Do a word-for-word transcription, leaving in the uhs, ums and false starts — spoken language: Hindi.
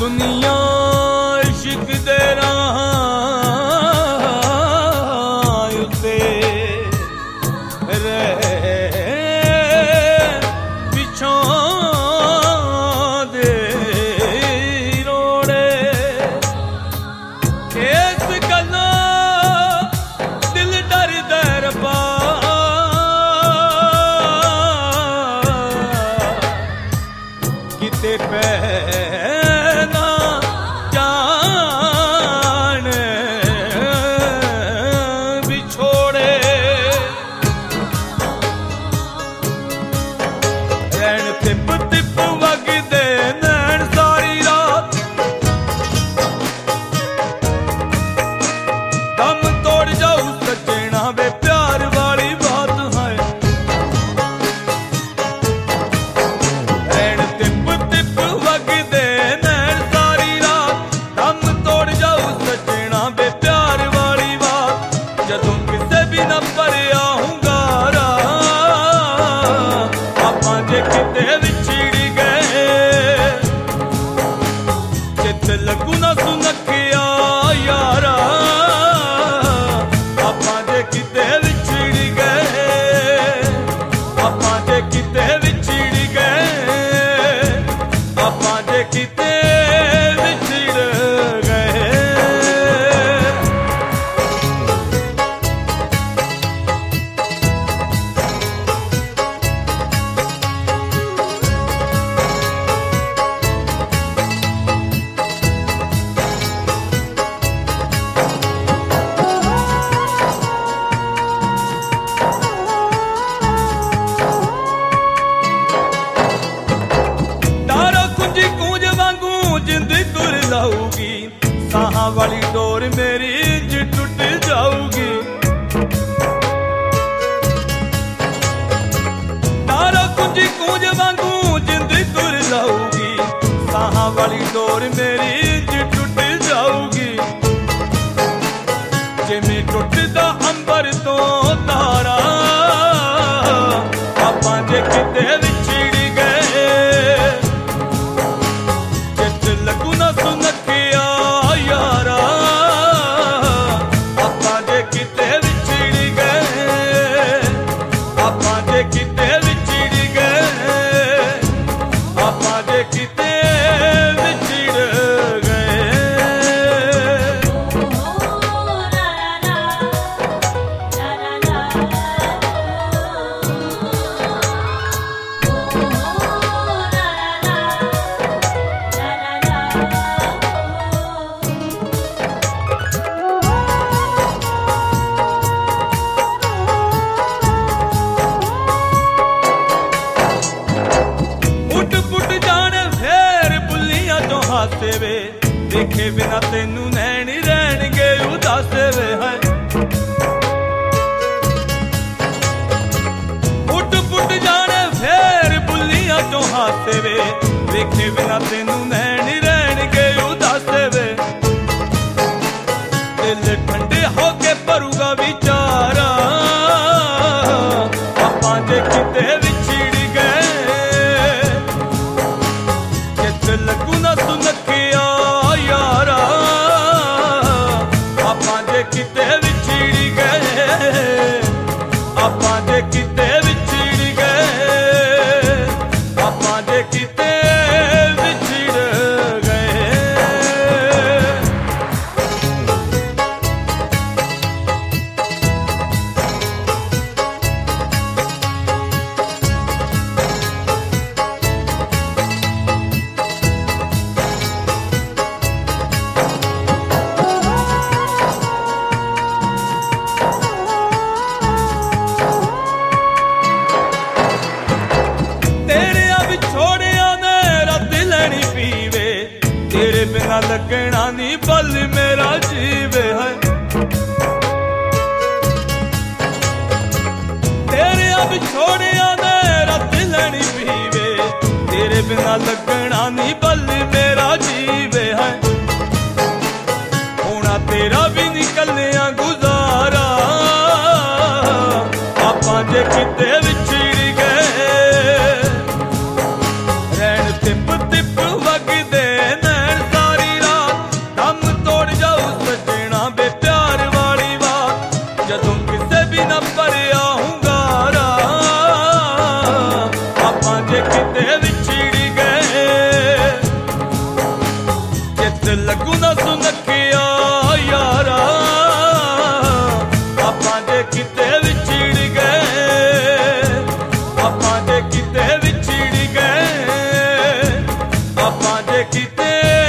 दुनिया इश्क दे राह उत्ते रह पिछों दे रोड़े इस गल्ला दिल डर दर पा किते पै लगू ना सुनकिया यारा आपां जे किते विछड़ गए आपां जे किते विछड़ गए आपां जे किते विछड़ गए साहां वाली डोर मेरी इंज टूट जाऊगी तारा कुंजी कूंज वांगू जिंद तुर लाऊगी साहां वाली डोर मेरी इंज टूट जाऊगी जिमें टुटदा अंबर तो तारा आपां जे किते विछड़ गए जित लगू ना सुनकिया वे देखे बिना तेनू नैन रहणगे उदास वे है उठ पुट जाने फेर बुलियां चो हासे वे देखे बिना तेनू नैन रहणगे उदास वे दिल ठंडे होके भरूगा विचारा आपां जे किते विछड़ गए कित लगू ना सुनकिया यारा आपां जे किते विछड़ गए आपां जे किते विछड़ गए आपां जे किते विछड़ गए बिना लगना नी पल मेरा जीवे है तेरे अब छोड़िया ने रत लेनी पीवे तेरे बिना लगना नी पल मेरा जीवे है होना तेरा भी निकलने गुजारा आपां जे किते विछड़ गए रैन तिप तिप वगदे नैन किते